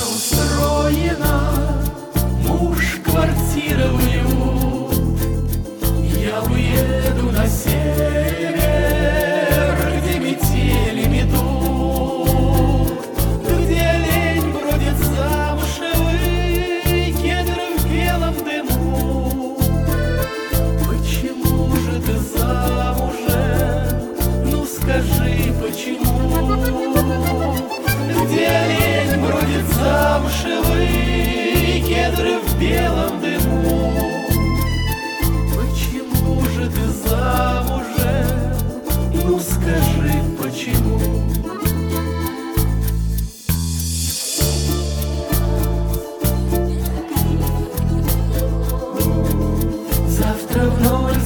устроена, муж, квартира, уют. Я уеду на север, где метели метут, где лень бродит замшевый, кедры в белом дыму. Почему же ты замужем? Ну скажи, почему? Где лень бродит замшевый, кедры в белом дыму. Почему же ты замужем? Ну скажи, почему? Завтра в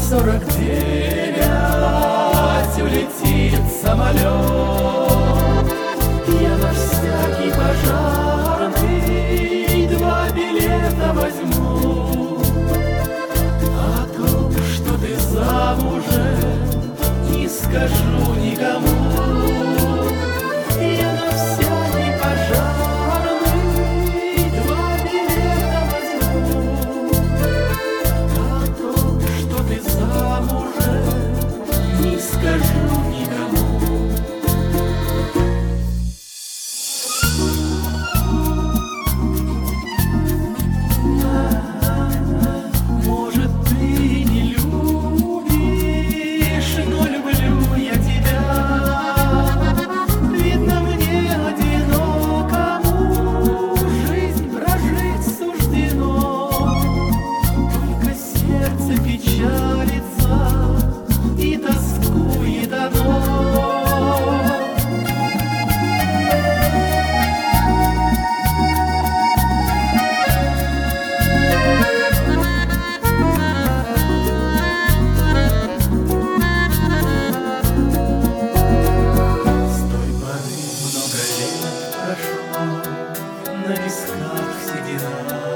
0:49 улетит самолет. Я на всякий пожарный 2 билета возьму. О том, что ты замужем, не скажу никому. Я на всякий пожарный 2 билета возьму. О том, что ты замужем, не скажу никому. Может, ты не любишь, но люблю я тебя. Видно, мне одинокому жизнь прожить суждено. Только сердце печалится и тоскует оно. С той поры много лет прошло, на висках седина.